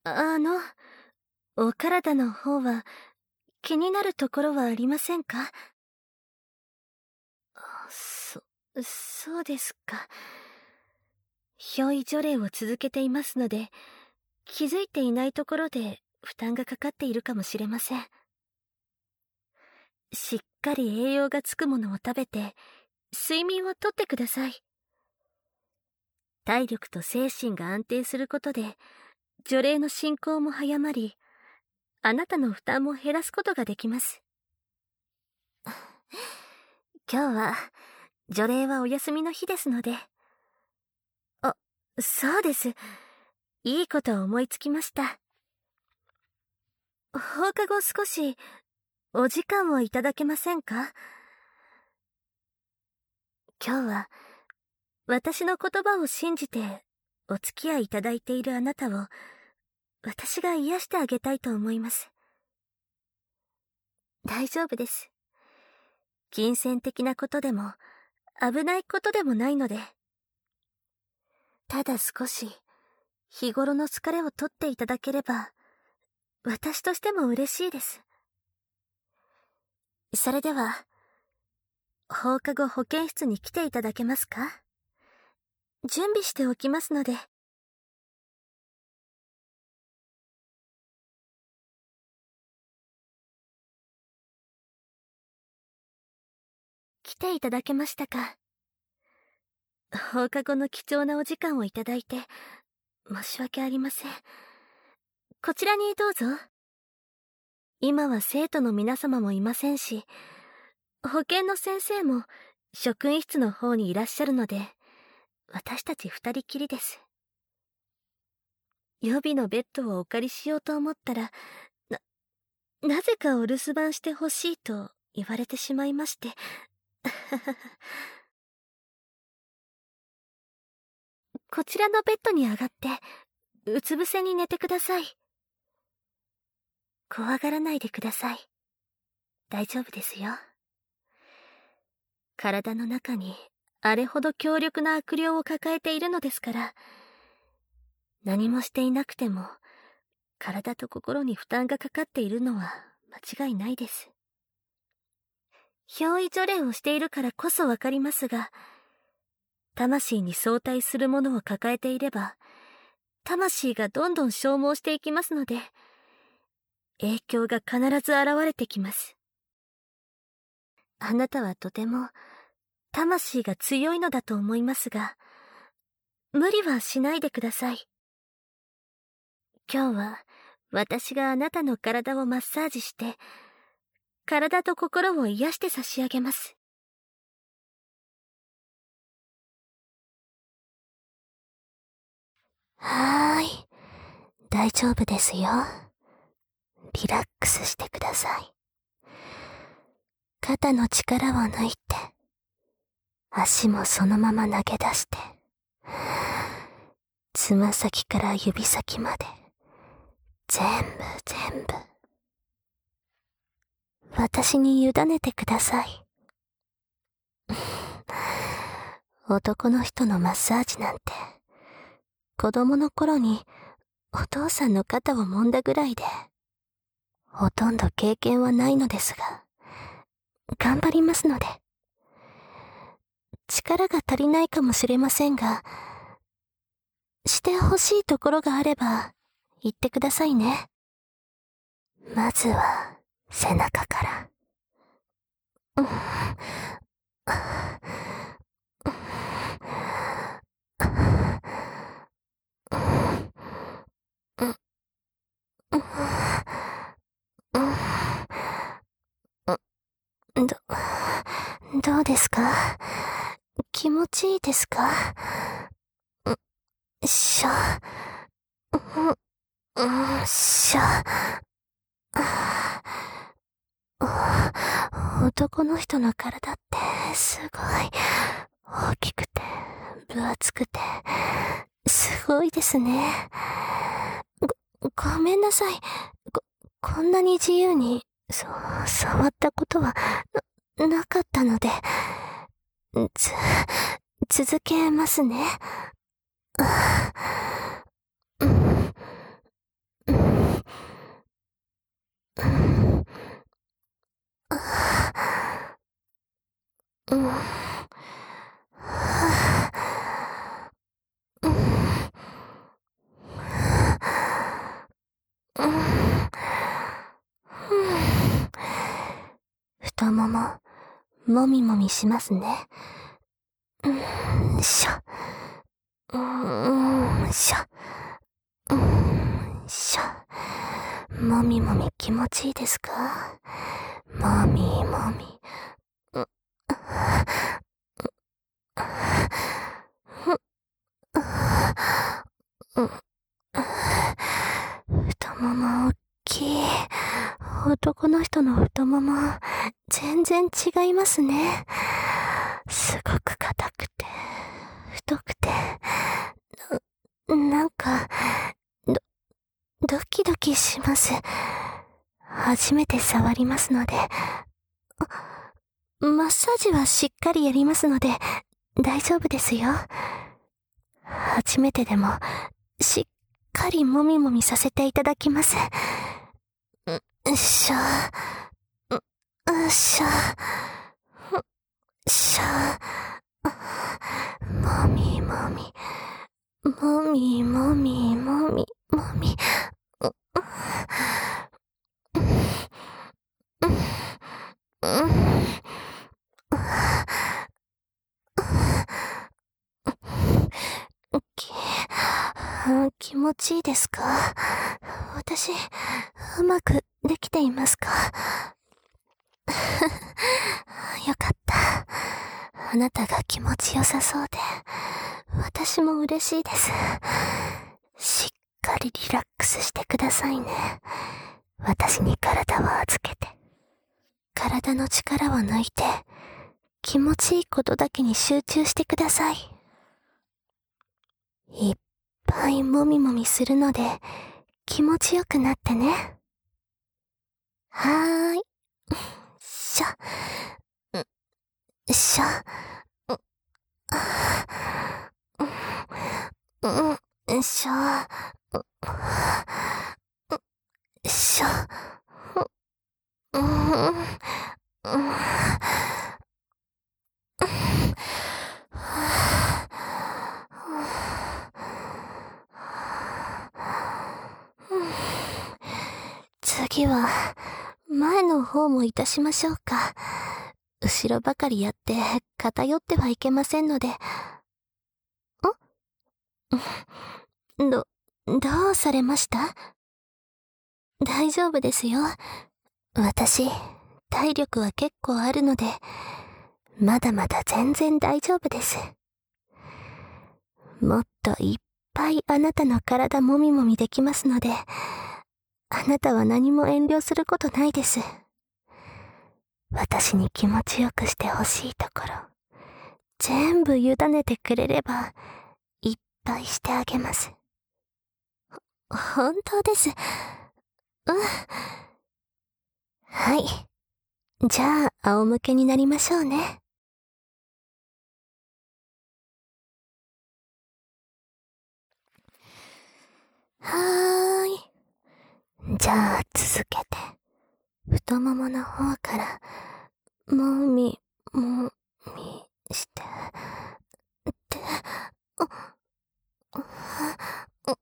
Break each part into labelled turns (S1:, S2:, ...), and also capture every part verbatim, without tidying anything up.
S1: あの、お体の方は気になるところはありませんか？そ、そうですか。憑依除霊を続けていますので、気づいていないところで負担がかかっているかもしれません。しっかり栄養がつくものを食べて、睡眠をとってください。体力と精神が安定することで、除霊の進行も早まり、あなたの負担も減らすことができます。今日は、除霊はお休みの日ですので。あ、そうです。いいことを思いつきました。放課後少し、お時間をいただけませんか？今日は、私の言葉を信じて、お付き合いいただいているあなたを、私が癒してあげたいと思います。大丈夫です。金銭的なことでも、危ないことでもないので。ただ少し、日頃の疲れを取っていただければ、私としても嬉しいです。それでは、放課後保健室に来ていただけますか？準備しておきますので。来ていただけましたか？放課後の貴重なお時間をいただいて、申し訳ありません。こちらにどうぞ。今は生徒の皆様もいませんし、保健の先生も職員室の方にいらっしゃるので、私たち二人きりです。予備のベッドをお借りしようと思ったら、な、なぜかお留守番してほしいと言われてしまいまして。こちらのベッドに上がって、うつ伏せに寝てください。怖がらないでください。大丈夫ですよ。体の中にあれほど強力な悪霊を抱えているのですから、何もしていなくても、体と心に負担がかかっているのは間違いないです。憑依除霊をしているからこそわかりますが、魂に相対するものを抱えていれば、魂がどんどん消耗していきますので、影響が必ず現れてきます。あなたはとても、魂が強いのだと思いますが、無理はしないでください。今日は、私があなたの体をマッサージして、体と心を癒して差し上げます。はーい。大丈夫ですよ。リラックスしてください。肩の力を抜いて、足もそのまま投げ出して、つま先から指先まで、全部全部、私に委ねてください。男の人のマッサージなんて、子供の頃にお父さんの肩を揉んだぐらいで、ほとんど経験はないのですが、頑張りますので。力が足りないかもしれませんが、してほしいところがあれば言ってくださいね。まずは背中から。うんど、どうですか？気持ちいいですか？よっしゃ。よっしゃ。男の人の体ってすごい大きくて分厚くてすごいですね。ご、ごめんなさい。こ、こんなに自由にそ、触ったことはな、なかったので、つ、続けますね。 うん。うん。うん。太もも、もみもみしますね。うんしょ。うんしょ。うんしょ。もみもみ気持ちいいですか？もみもみ。うん。うん。太もも大きい。男の人の太もも、全然違いますね。すごく硬くて、太くて、な、なんか、ド、ドキドキします。初めて触りますので、マッサージはしっかりやりますので、大丈夫ですよ。初めてでも、しっかりもみもみさせていただきます。うっしょ。うっしょ。うっしょ。もみもみ。もみもみもみもみ。うっ。うん。うん。き、気持ちいいですか？私、うまくできていますか？よかった。あなたが気持ちよさそうで、私も嬉しいです。しっかりリラックスしてくださいね。私に体を預けて。体の力を抜いて、気持ちいいことだけに集中してください。いっぱいもみもみするので、気持ちよくなってね。はーい。しょ。んしょ。うん。んしょ。しょ。うん。うん。次は、前の方もいたしましょうか。後ろばかりやって、偏ってはいけませんので。んど、どうされました？大丈夫ですよ。私、体力は結構あるので、まだまだ全然大丈夫です。もっといっぱいあなたの体もみもみできますので、あなたは何も遠慮することないです。私に気持ちよくしてほしいところ、全部委ねてくれれば、いっぱいしてあげます。ほ、本当です。うん。はい。じゃあ、仰向けになりましょうね。はーい。じゃあ、続けて。太ももの方から、もみ、もみして、って、あ、あ、あ、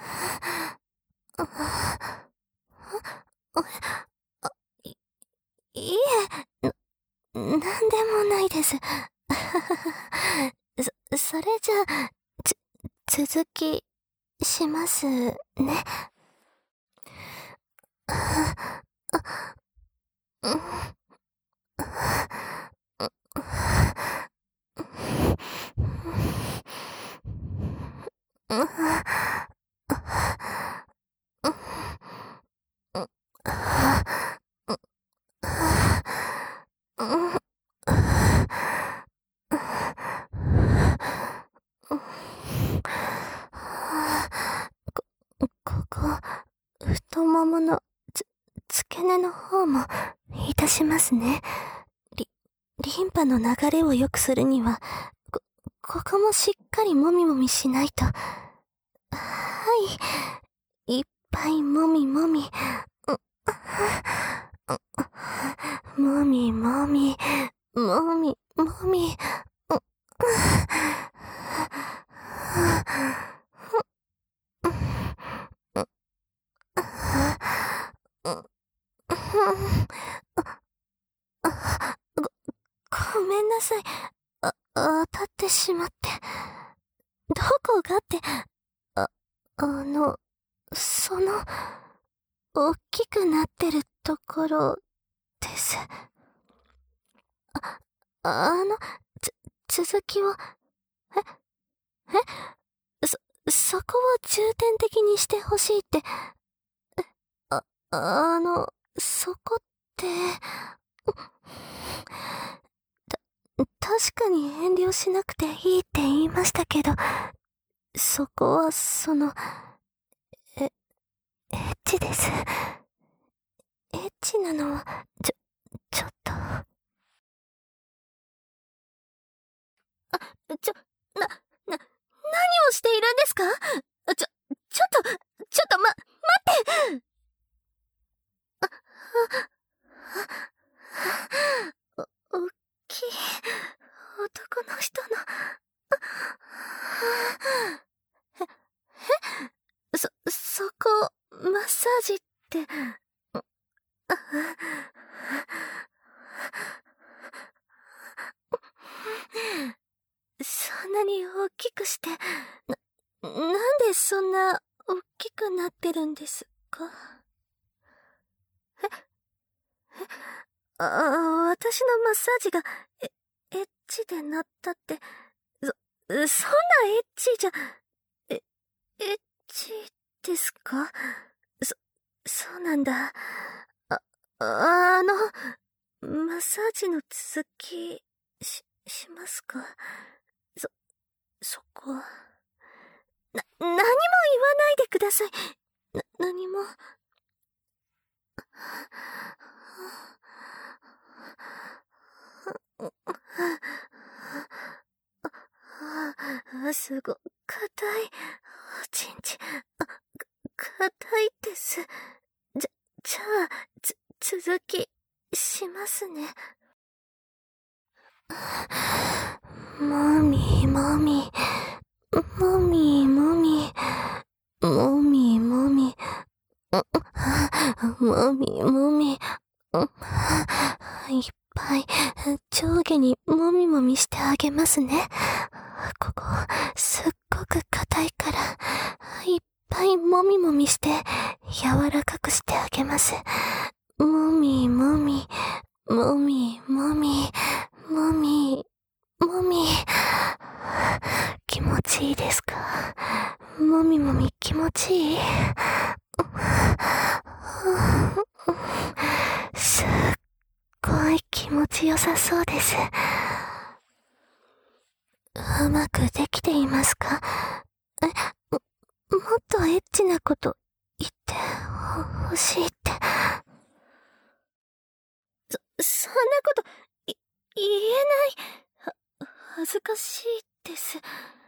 S1: あ、あ、い、いえ、な、なんでもないです。そ、それじゃあ、つ、続き、しますね。あ、うん。こ、ここ、太ももの、つ、付け根の方も、いたしますね。リ、リンパの流れを良くするには、こ、ここもしっかりもみもみしないと。はい。いっぱいもみもみ。もみもみ、もみもみ、う、ご、ごめんなさい。あ、当たってしまって。どこがって、あ、あの、その、大きくなってるところです。あ、あの、つ、続きを、え、え、そ、そこを重点的にしてほしいって、え、あ、あの、そこって、た、確かに遠慮しなくていいって言いましたけど、そこは、その、え、エッチです。エッチなのは、ちょ、ちょっと。あ、ちょ、な、な、何をしているんですか？ちょ、ちょっと、ちょっとま、待って。お、おっきい男の人の、え、そ、そこ、マッサージって、そんなに大きくして、な、なんでそんな大きくなってるんですか？え、あ、私のマッサージが、え、エッチでなったって、そ、そんなエッチじゃ、え、エッチですか？そ、そうなんだ。あ、あの、マッサージの続き、し、しますか？そ、そこ。な、何も言わないでください。な、何も。すご、硬い。おちんちん。あ、硬いです。じゃ、じゃあ、つ、続き、しますね。もみもみ、もみもみ、もみもみ、もみもみ、いっぱい上下にもみもみしてあげますね。ここ、すっごく硬いから、いっぱいもみもみして柔らかくしてあげます。もみもみ、もみもみ、もみ、もみ。気持ちいいですか？もみもみ気持ちいい？すっごい気持ちよさそうです。うまくできていますか？え、も、もっとエッチなこと言ってほしいって。そ、そんなこと、い、言えない。は、恥ずかしいです。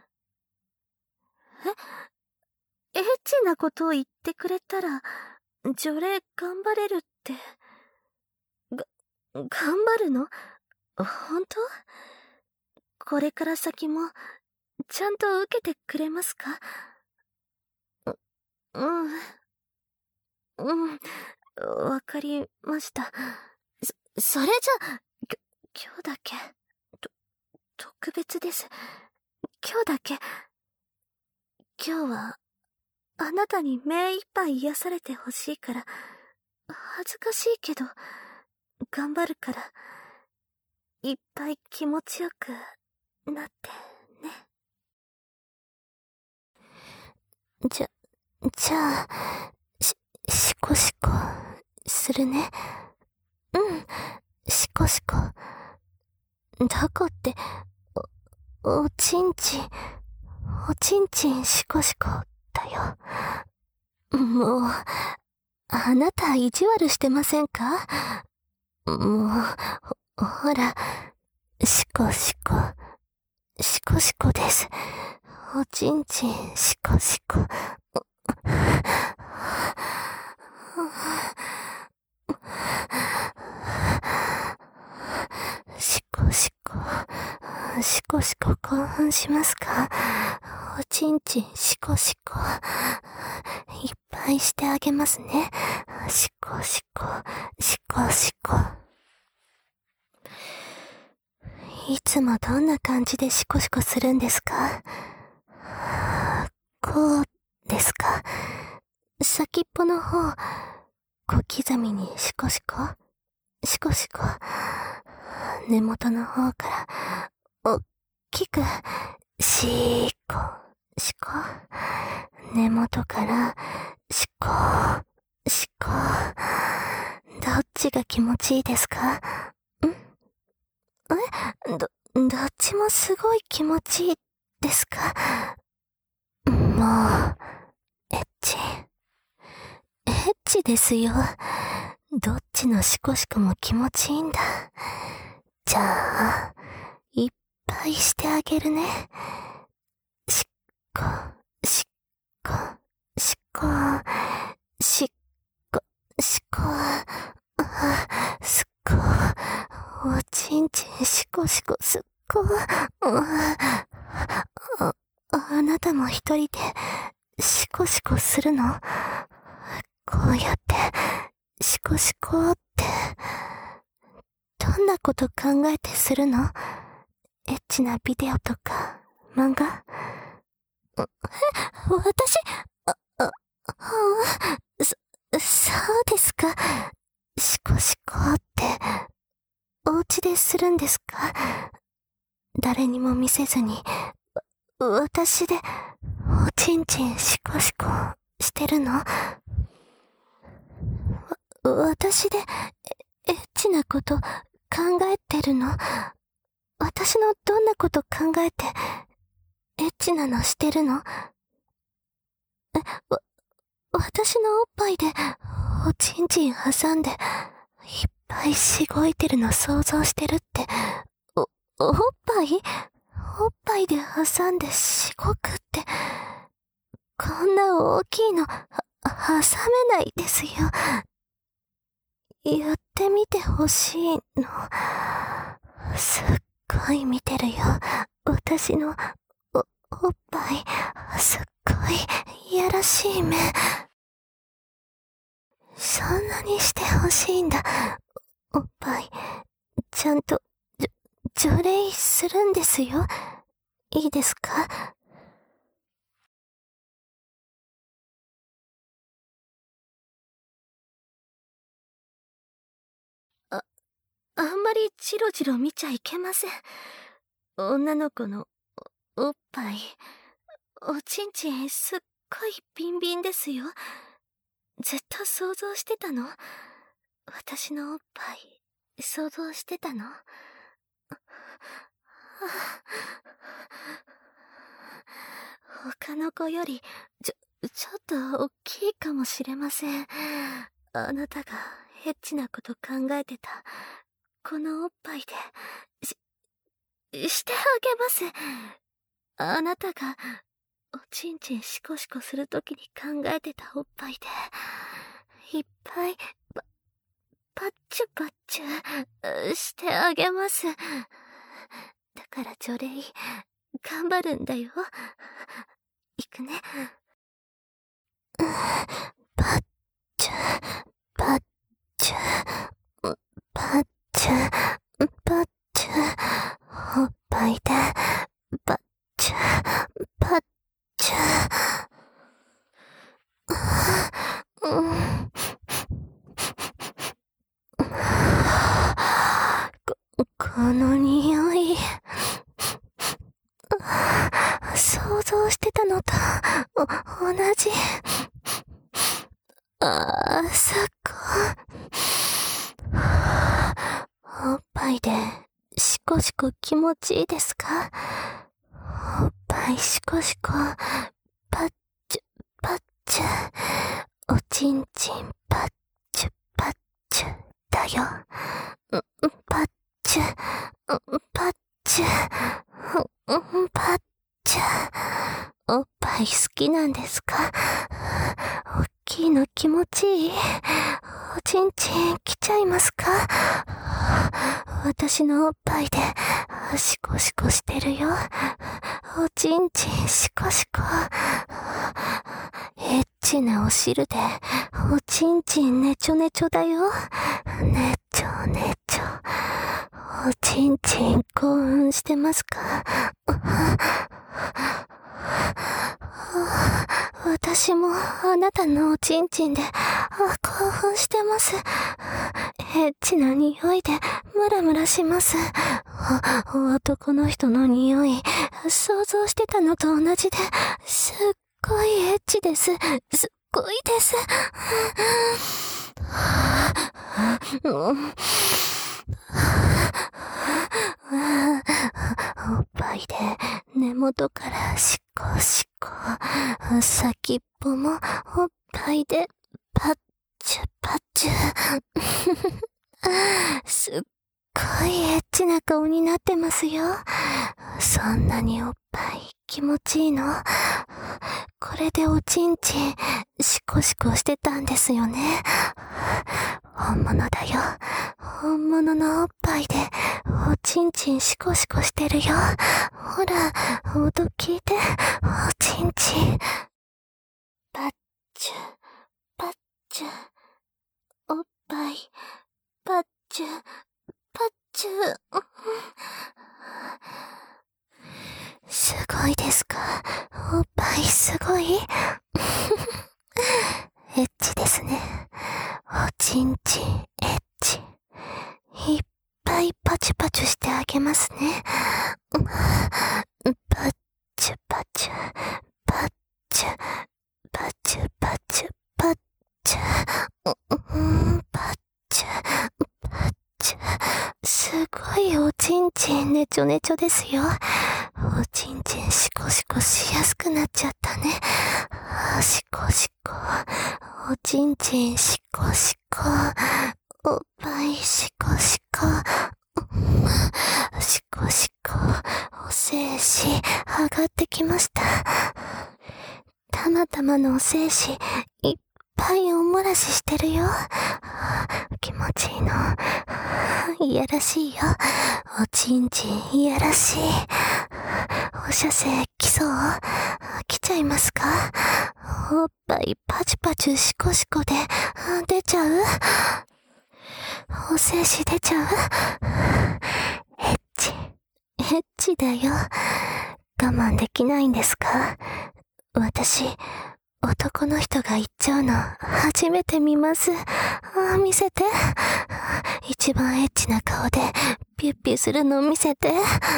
S1: え、エッチなことを言ってくれたら、除霊頑張れるって。が、頑張るの？本当？これから先も、ちゃんと受けてくれますか？う、うん、うん、わかりました。そ、それじゃ、きょ、今日だけ、と、特別です。今日だけ。今日は、あなたに目いっぱい癒されてほしいから、恥ずかしいけど、頑張るから、いっぱい気持ちよくなってね。じゃ、じゃあ、し、しこしこ、するね。うん、しこしこ。どこって、お、おちんちん、おちんちんしこしこだよ。もう、あなた意地悪してませんか？もう、ほ、ほら、しこしこ、しこしこです。おちんちんしこしこ。しこしこ。 問しますか？おちんちんシコシコ。いっぱいしてあげますね。シコシコ、シコシコ。いつもどんな感じでシコシコするんですか？こうですか？先っぽの方、小刻みにシコシコ、シコシコ。根元の方から、おっきく、シーコ、シコ。根元から、シコ、シコ。どっちが気持ちいいですか？ん？え？ど、どっちもすごい気持ちいいですか？もう、エッチ。エッチですよ。どっちのシコシコも気持ちいいんだ。じゃあ、いっぱいしてあげるね。しっこ、しっこ、しっこ、しっこ、しっこ、あ、すっこ、おちんちんしこしこすっこ、あ、あ、あなたも一人でしこしこするの？こうやって、シコシコって、どんなこと考えてするの？エッチなビデオとか、漫画？え、私、あ、あ、あ、そ、そうですか。シコシコって、お家でするんですか？誰にも見せずに、私で、おちんちんシコシコしてるの？私で、エッチなこと考えてるの？私のどんなこと考えて、エッチなのしてるの？え、わ、私のおっぱいで、おちんちん挟んで、いっぱいしごいてるの想像してるって、お、おっぱい？おっぱいで挟んでしごくって、こんな大きいの、は、挟めないですよ。やってみてほしいの。すっごい見てるよ。私のお、おっぱい。すっごいいやらしい目。そんなにしてほしいんだ。おっぱい。ちゃんと、じょ、除霊するんですよ。いいですか？あ、あんまりチロチロ見ちゃいけません。女の子のお、おっぱい、おちんちんすっごいビンビンですよ。ずっと想像してたの？私のおっぱい、想像してたの？他の子より、ちょ、ちょっと大きいかもしれません。あなたがエッチなこと考えてた、このおっぱいで、し、してあげます。あなたが、おちんちんシコシコするときに考えてたおっぱいで、いっぱい、パ、パッチュパッチュ、してあげます。だから除霊、頑張るんだよ。いくね。パッチュ、パッチュ、パッチュ、パッチュ、おっぱいで、パッチュ、パッチュ。うん、こ、この匂い。想像してたのと、お、同じ。あー、そこ。おっぱいで、シコシコ気持ちいいですか？おっぱいシコシコ、パッチュ、パッチュ。おちんちんパッチュ、パッチュ、だよ。パッチュ、パッチュ、パッチュ。おっぱい好きなんですか？おっきいの気持ちいい？おちんちん来ちゃいますか？ 私のおっぱいでシコシコしてるよ。おちんちんシコシコ。エッチなお汁でおちんちんねちょねちょだよ。ねちょねちょ。おちんちん興奮してますか？私もあなたのおちんちんで興奮してます。エッチな匂いでムラムラします。男の人の匂い、想像してたのと同じで、すっごいエッチです。すっごいです。おっぱいで根元からシコシコ、先っぽもおっぱいでパッチュパッチュ。すっごいエッチな顔になってますよ。そんなにおっぱい気持ちいいの？これでおちんちんシコシコしてたんですよね。本物だよ。本物のおっぱいでおちんちんシコシコしてるよ。ほら、音聞いて。おちんちんパッチュパッチュ、おっぱいパッチュパッチュ。すごいですか？おっぱいすごい？エッチですね。おちんちんエッチ。いっぱいパチュパチュしてあげますね。パッチュパチュパッチュパチュパチュパッチュパッチュパッチュ。すごいおちんちんねちょねちょですよ。おちんちんシコシコしやすくなっちゃったね。シコシコ、おちんちんシコシコ、おっぱいシコシコ、シコシコ、お精子上がってきました。たまたまのお精子いっぱいおもらししてるよ。気持ちいいの。いやらしいよ。おちんちんいやらしい。お射精来そう？来ちゃいますか？おっぱいパチパチシコシコで出ちゃう？お精子出ちゃう？エッチ、エッチだよ。我慢できないんですか？私、男の人が言っちゃうの初めて見ます。あ、見せて。一番エッチな顔でピュッピュするの見せて。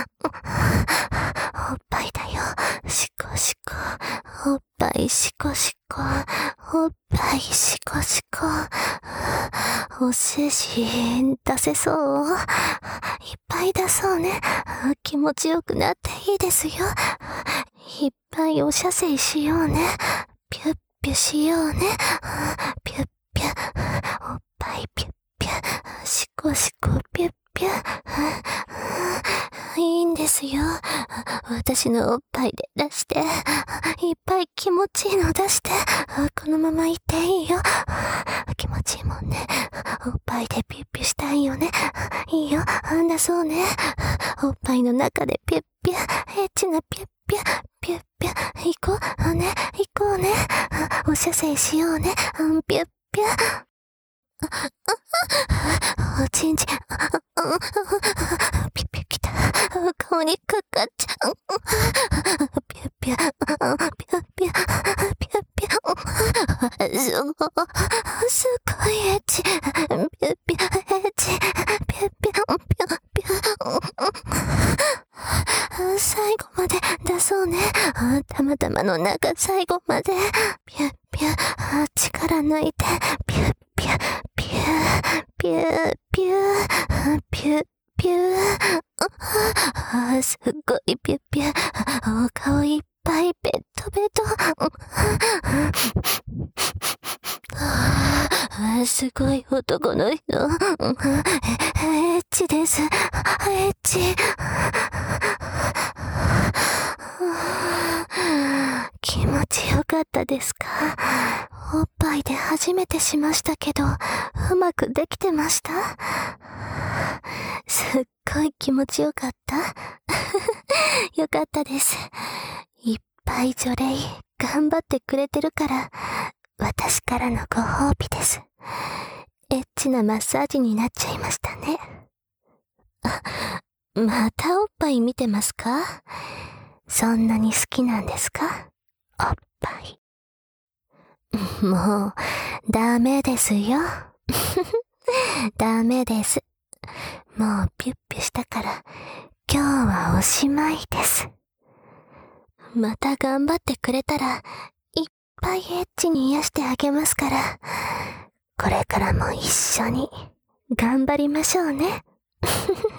S1: おっぱいだよ。シコシコ。おっぱいシコシコ。おっぱいシコシコ。お精子出せそう？いっぱい出そうね。気持ちよくなっていいですよ。いっぱいお射精しようね。ピュッピュしようね。ピュッピュ。おっぱいピュッピュ。シコシコピュッピュ。いいんですよ。私のおっぱいで出して。いっぱい気持ちいいの出して。このままいていいよ。気持ちいいもんね。おっぱいでピュッピュしたいよね。いいよ。出そうね。おっぱいの中でピュッピュ。エッチなピュッピュ。ピュッピュ。行こうね。行こうね。お射精しようね。ピュッピュ。おちんちん。ピュッピュ来た。顔にかかっちゃう。ピュッピュ。ピュッピュ。ピュッピュ。すごい。すごいエッチ。ピュッピュ。エッチ。ピュッピュ。ピュッピュ。最後まで出そうね。たまたまの中最後まで。ピュッピュ。力抜いて。ピュッピュ。ピュー。ピュー。ピュー。ピュッピュー。すっごいピュッピュ。お顔いっぱいベトベト。すごい男の人。エッチです。エッチ。気持ちよかったですか？ おっぱいで初めてしましたけど、うまくできてました？すっごい気持ちよかったよかったです。いっぱい除霊頑張ってくれてるから、私からのご褒美です。エッチなマッサージになっちゃいましたね。あ、またおっぱい見てますか？そんなに好きなんですか？おっぱい。もう、ダメですよ。ダメです。もうピュッピュしたから、今日はおしまいです。また頑張ってくれたら、いっぱいエッチに癒してあげますから、これからも一緒に頑張りましょうね。